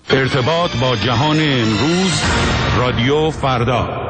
ارتباط با جهان امروز، رادیو فردا.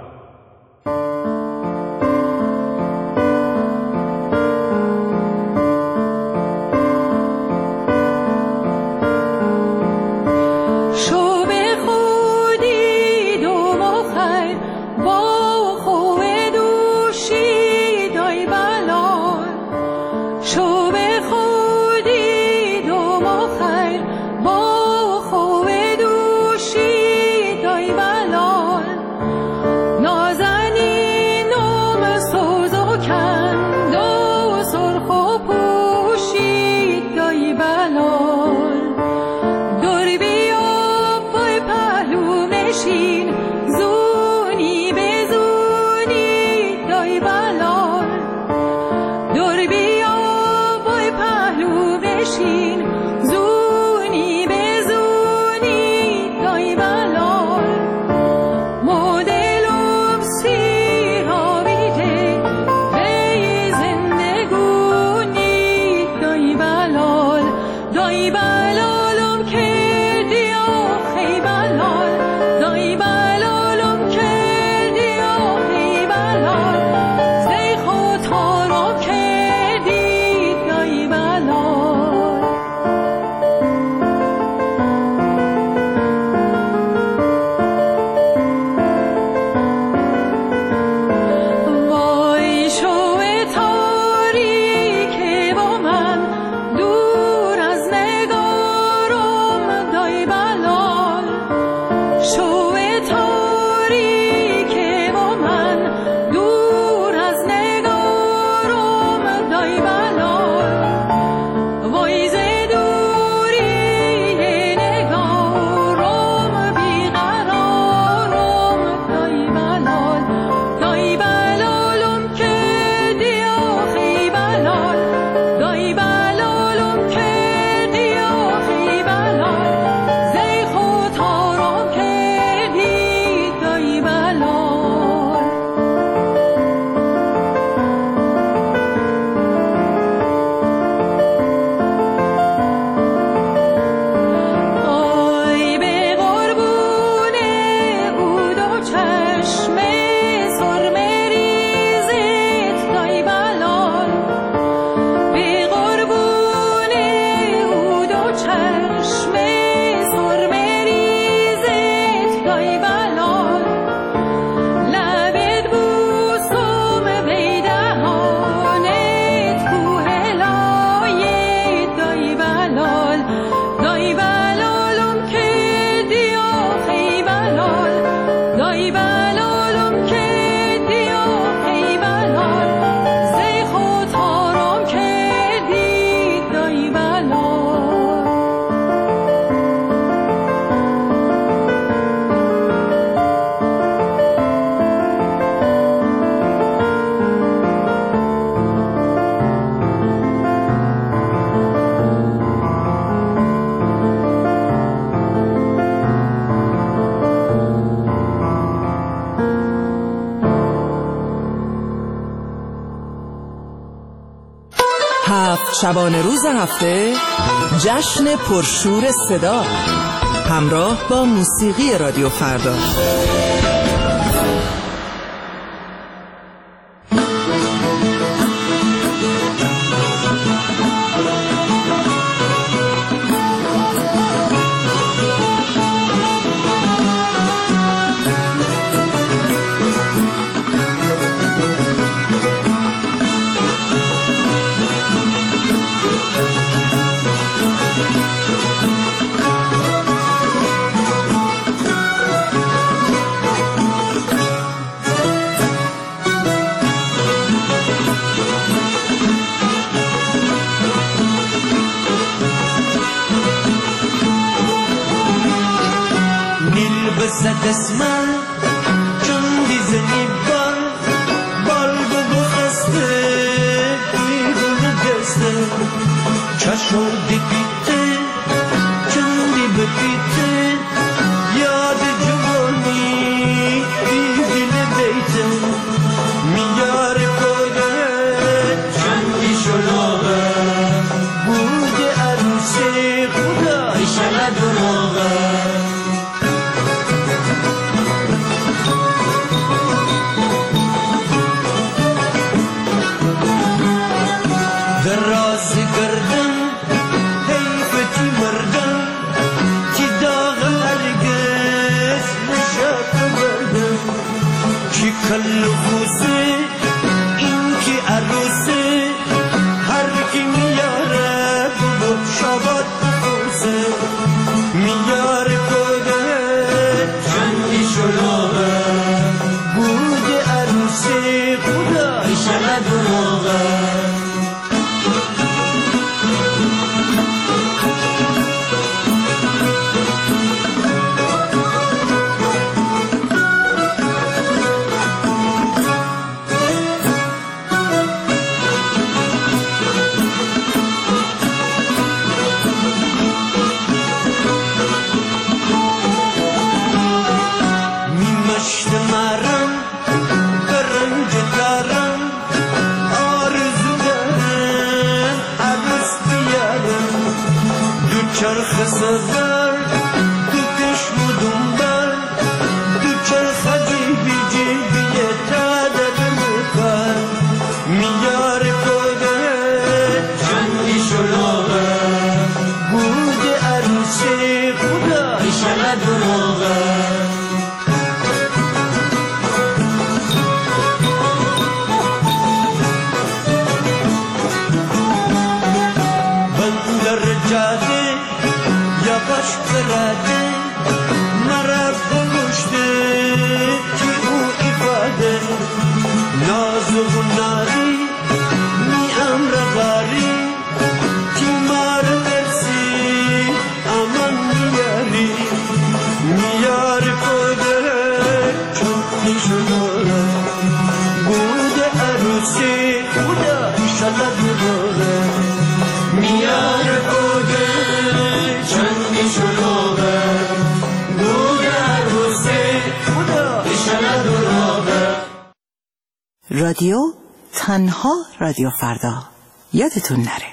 شبانه روز هفته، جشن پرشور صدا همراه با موسیقی رادیو فردا. دستمال چون دیزنی بال بگو خسته بیگونه دسته چشم دی پیته چون دی بپیته یاد جوانی دیدینه دیته میار کوده چندی شلوغه بوده عروسی خدا ایشالا دروغه بردم که داغ هرگز نشد بردم که کل خوزه این که عروسه هر کی میاره بود شباد بخوزه میاره کده چندی شلوغه بود عروسه خدا ایشالا دروغه چرخ سفر تو کشم و دنبال تو چرخ جیبی جیبی تا در مکان میار کده چندی شلوغه بود عروسی خدا ایشالا دروغه باش براده مرا بگشته که او ifade نازو ناری می امر غاری که مار مرسی امان میاری میار کده چونی شلوره بود عروسی خدا ایشالا دروغه میار کده چندی شلوغه بود عروسی خدا ایشالا دروغه. رادیو تنها رادیو فردا یادتون نره.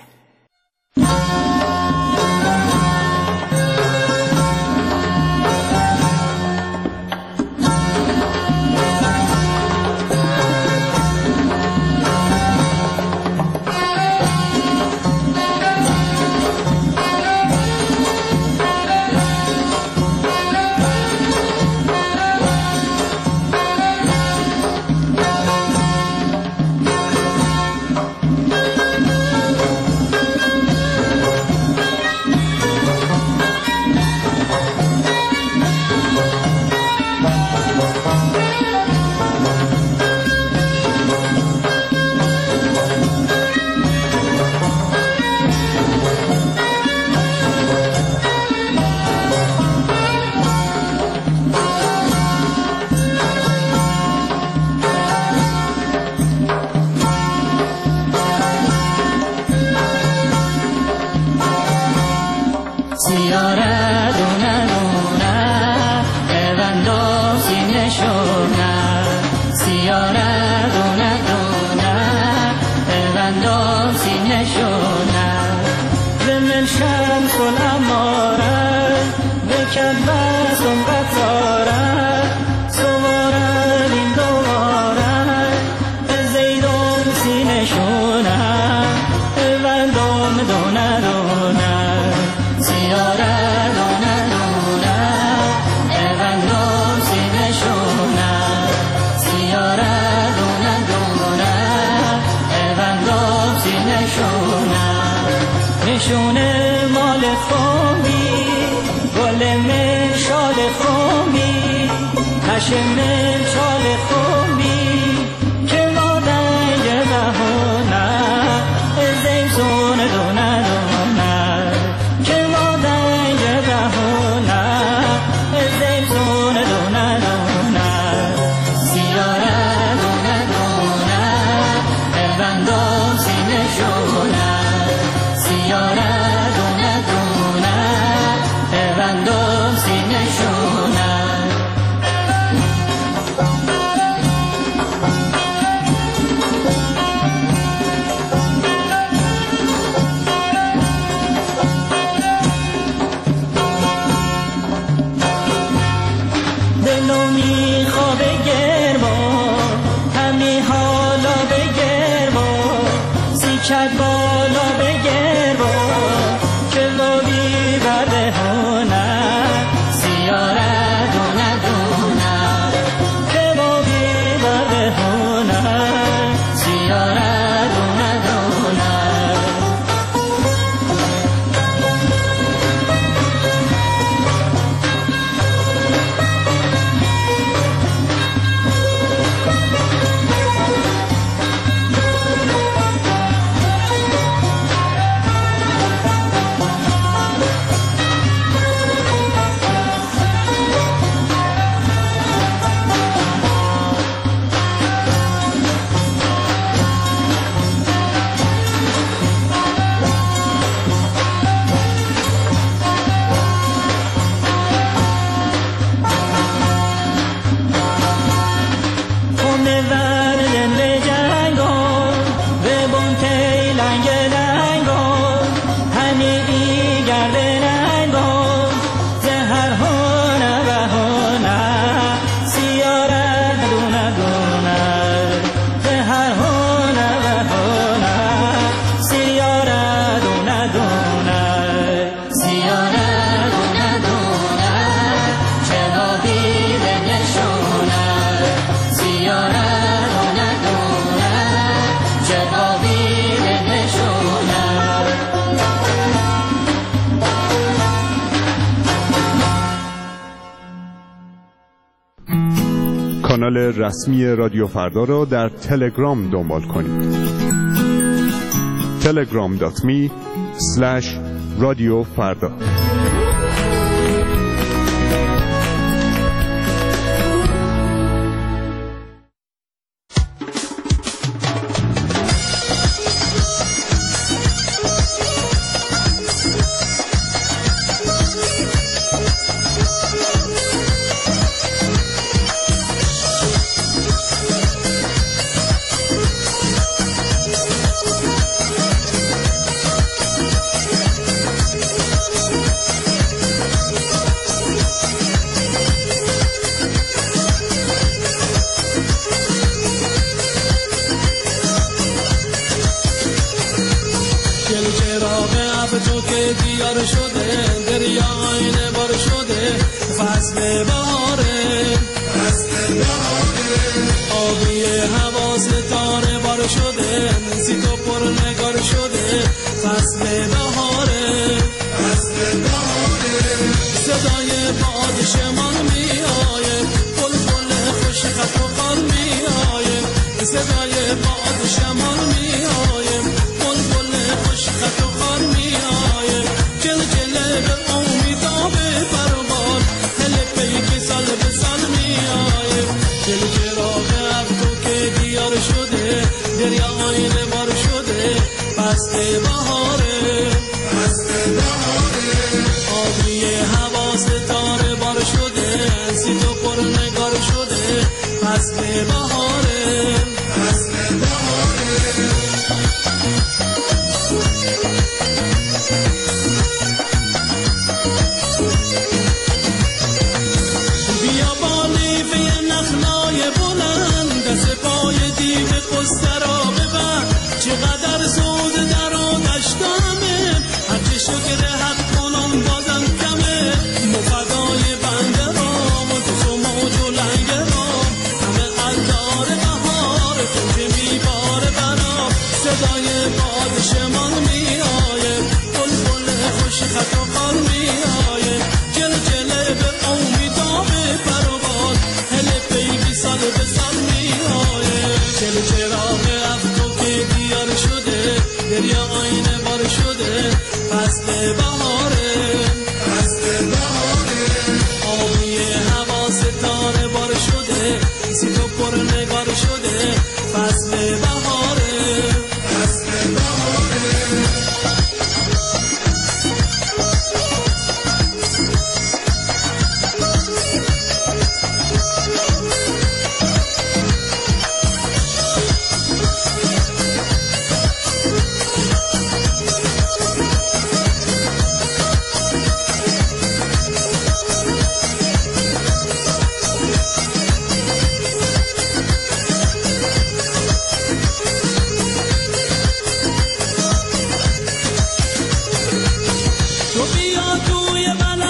نشونه مال خومی گل من شال خومی هشم شال خومی که مادنگ بهونه زیزون دونه دونه که مادنگ بهونه زیزون دونه دونه سیاره دونه دونه بندم سینه شونه سیاره دونه دونه بندم سینه شونه دلو میخوابه گرما همی حالا بگرما سیکت بالا بگرما که لابی برده هنر سیاره دونه دونه کبابی برده هنر سیاره دونه دونه کانال رسمی رادیو فردا را در تلگرام دنبال کنید. telegram.me/radiofarda.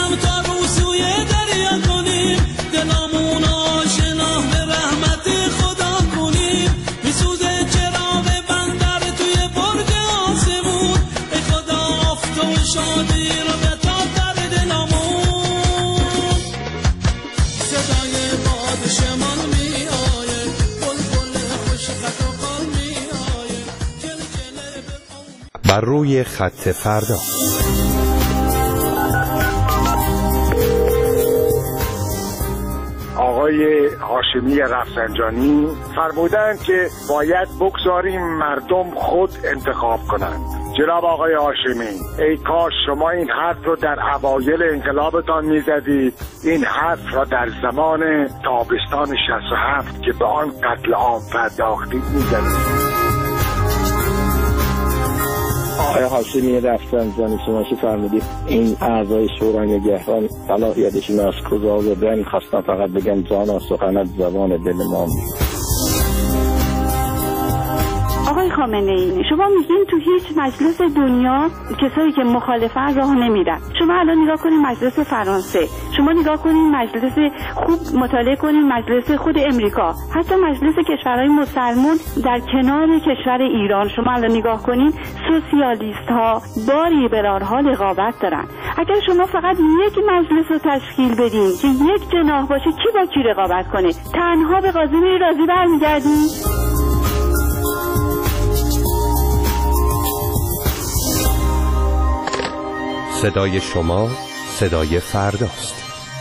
هم تا رو سوی دریا کنیم، دلامون آشنا به رحمت خدا کنیم. میسوزه چراغ بندر توی برج آسمون، ای خدا افت و شادی رو بتاب در دلامون. صدای باد شمال می آیه، بلبل خوش خط و خال می آیه، کلکله به بر روی خط فردا. آقای هاشمی رفسنجانی فرمودند که باید بگذاریم مردم خود انتخاب کنند. جناب آقای هاشمی، ای کاش شما این حرف رو در اوایل انقلابتان میزدید، این حرف را در زمان تابستان 67 که به آن قتل عام پرداختید میزدید. آقای هاشمی رفسنجانی، شما چه فرمودید این اعضای شورای نگهبان صلاحیتشون از کجا آوردن؟ خواستم فقط بگم جانا سخنت زبان دل ما. آقای خامنه ای، شما میگین تو هیچ مجلس دنیا کسایی که مخالفن راه نمیدن. شما الان نگاه کنین مجلس فرانسه، شما نگاه کنین مجلس، خوب مطالعه کنین مجلس خود امریکا، حتی مجلس کشورهای مسلمان در کنار کشور ایران. شما الان نگاه کنین سوسیالیست ها با لیبرال ها رقابت دارن. اگر شما فقط یک مجلس رو تشکیل بدین که یک جناح باشه، کی با کی رقابت کنه؟ تنها به قاضی رازی برمیگردین؟ صدای شما صدای فرداست.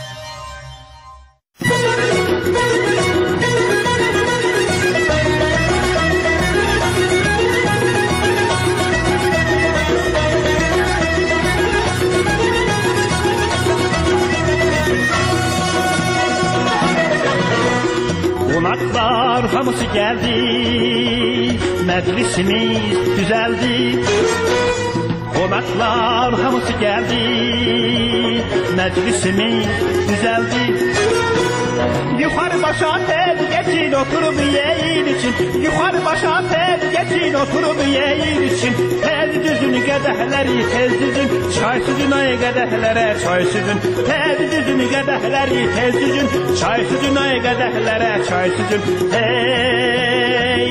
Qonaqlar hamısı gəldi, məclisimiz düzəldi. Qonaqlar hamısı gəldi, məclisimiz düzəldi. Yuxarı başa tel geçin oturup yeyin için, yuxarı başa tel geçin oturup yeyin için. Tel düzün qədəhləri tez düzün, çay süzün ay qədəhlərə çay süzün. Tel düzün qədəhləri tez düzün, çay süzün ay qədəhlərə çay süzün. Hey!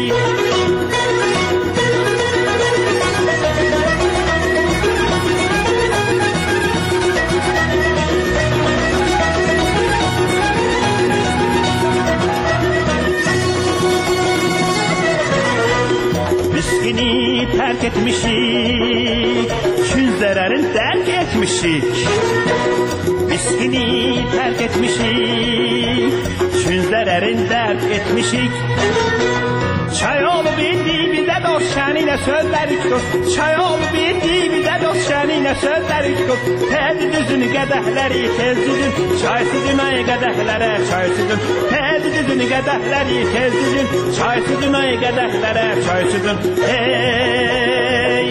Miskini terk etmişik, çün zərərin dərk etmişik. Miskini terk etmişik, çün zərərin dərk etmişik. Çay olub indi bizə dost şəninə sözlərik dost. Çay olub indi bizə dost şəninə sözlərik dost. Tez düzün qədəhləri tez düzün, çay süzün ay qədəhlərə çay süzün. Tez düzün qədəhləri tez düzün, çay süzün ay qədəhlərə çay süzün. Hey!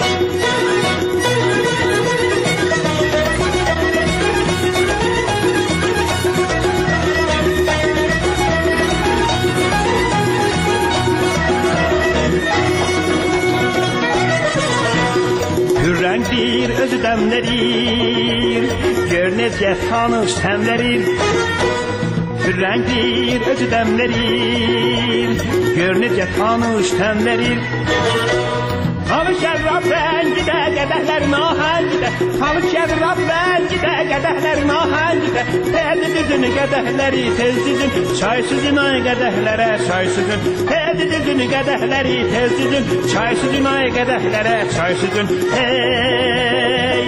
Hürrengdir özü demlerir, gör necə tanış təmlərir. Hürrengdir özü demlerir, gör necə tanış təmlərir. Tanış şərrab rəngidə, qədəhlərin ahəngidə. Tanış şərrab rəngidə, qədəhlərin ahəngidə. Tez düzün qədəhləri tez düzün, çay süzün ay qədəhlərə çay süzün. Tez düzün qədəhləri tez düzün, çay süzün ay qədəhlərə çay süzün. Hey!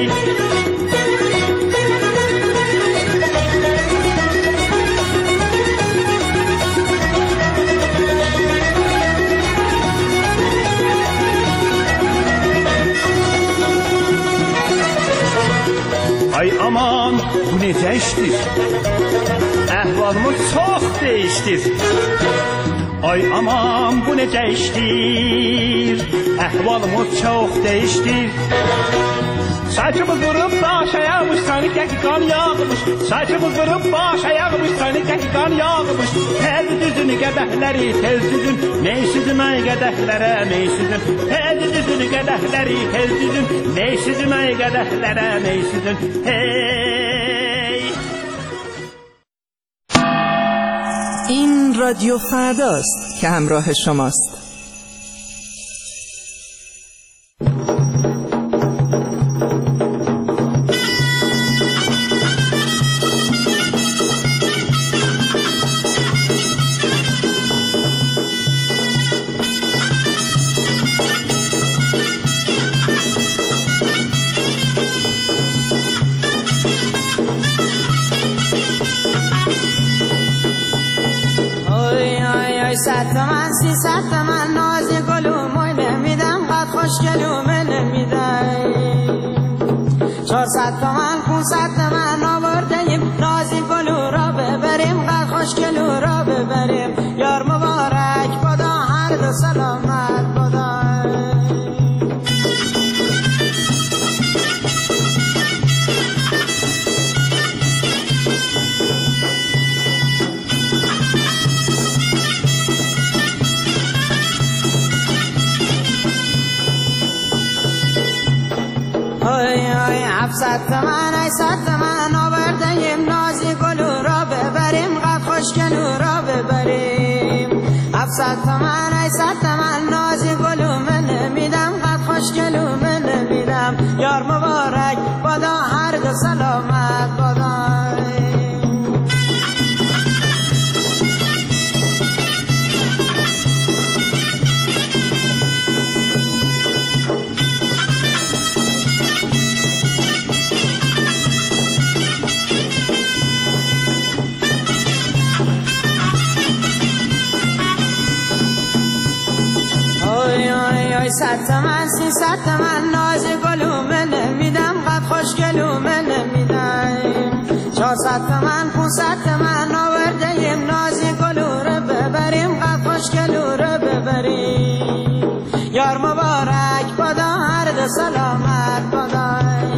Ay aman bu necə işdir? Əhvalımız çox dəyişdir. Ay aman bu necə işdir? Əhvalımız çox dəyişdir. Saçımız vurup baş ayağmış, sanki ki kan yağmış. Saçımız vurup baş ayağmış, sanki ki kan yağmış. Tez düzün qədəhləri tez düzün, ney süzün ay qədəhlərə ney süzün. Tez düzün qədəhləri tez düzün, ney süzün ay qədəhlərə ney süzün. Hey! رادیو فرداست که همراه شماست. من 300 من نازی گلو موی نمیدم قد خوشگلو من نمیدم 400 من 500 من آوردیم نازی گلو را ببریم قد خوشگلو را ببریم یار مبارک بدا هر دو سلامت بدا هفتصد من 800 من آوردیم نازی گلو را ببریم قد خوشگلو را ببریم 700 من 800 من نازی گلو من نمیدم قد خوشگلو من نمیدم یار مبارک بدا هر دو سلامت بدا صد من 300 من نازی گلو من نمیدم قد خوشگلو من نمیدم 400 من 500 من آوردیم نازی گلو رو ببریم قد خوشگلو رو ببریم یار مبارک بدا هر دو سلامت بدا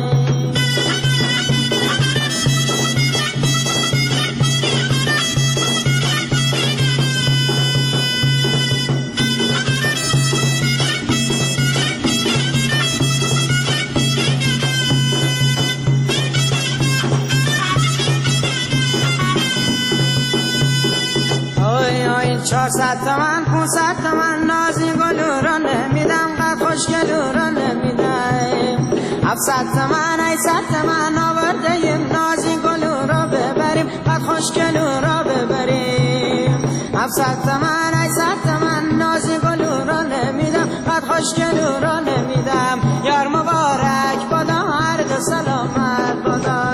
چهارصد تومن 500 تومن نازی گلو را نمیدم قد خوشگلو را نمیدم 700 تومن 800 تومن آوردیم نازی گلو را ببریم قد خوشگلو را ببریم 700 تومن 800 تومن نازی گلو را نمیدم قد خوشگلو را نمیدم یار مبارک بدا هر دو سلامت بدا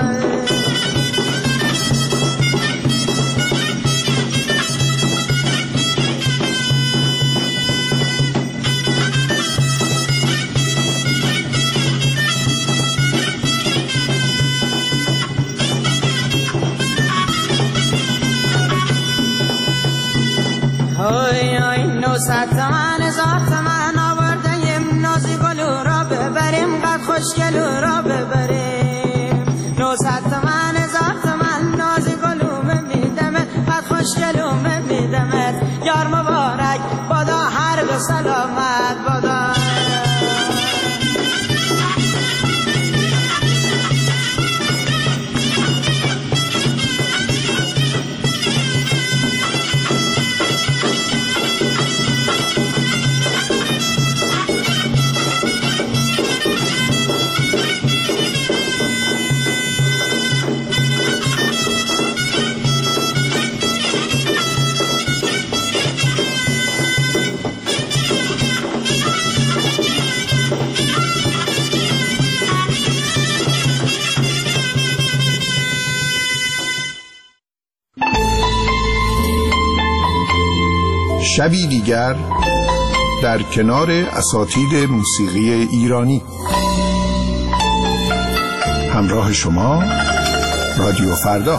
صد تومن 1000 تومن آوردیم نازی گلو را ببریم قد خوشگلو را ببریم 900 تومن 1000 تومن نازی گلو میدمت قد خوشگلو میدمت یار مبارک بدا هر دو سلامت بدا شبی دیگر در کنار اساتید موسیقی ایرانی همراه شما رادیو فردا.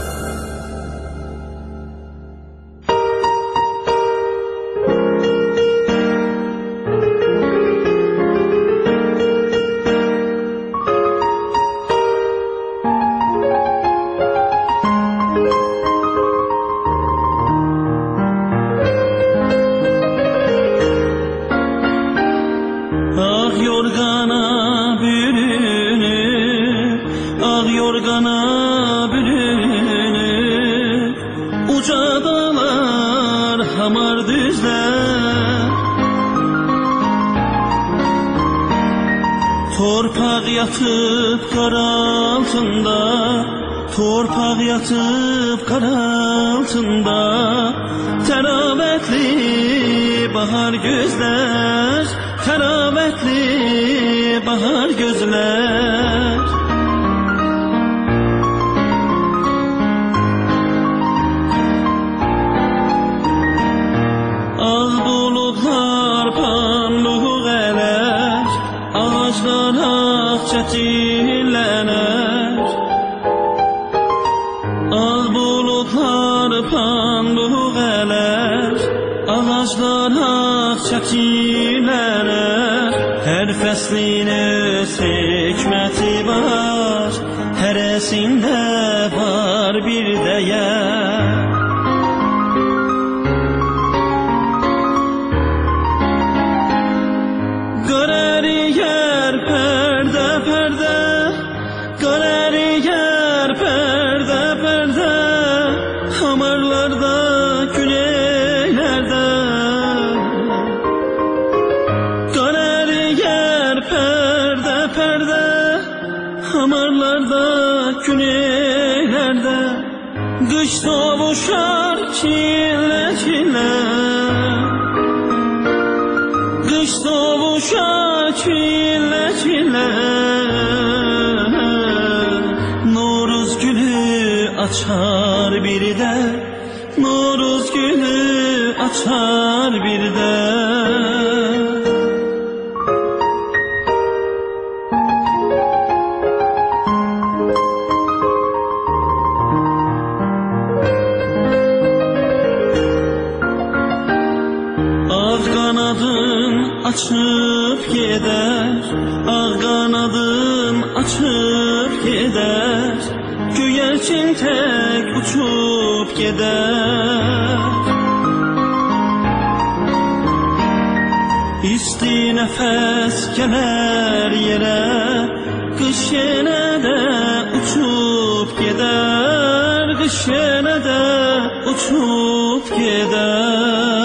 Torpaq yatıb qar altında, torpaq yatıb qar altında, təravətli bahar gözlər, təravətli bahar gözlər. Ağ buludlar panluq ələr, ağaclar ağ çəçilənər. Ağ buludlar panluq ələr, ağaclar ağ çəçilənər. Hər fəslin öz hikməti var, hərəsində var bir dəyər. Qış sovuşar çile çile, qış sovuşar çile çile. Noruz gülü açar bir de, Noruz gülü açar bir de. Açıp gider, ağ qanadın açıp gider, göyərçin tək uçup gider. İsti nəfəs gələr yerə, qış yenə də uçup gider, qış yenə də uçup gider.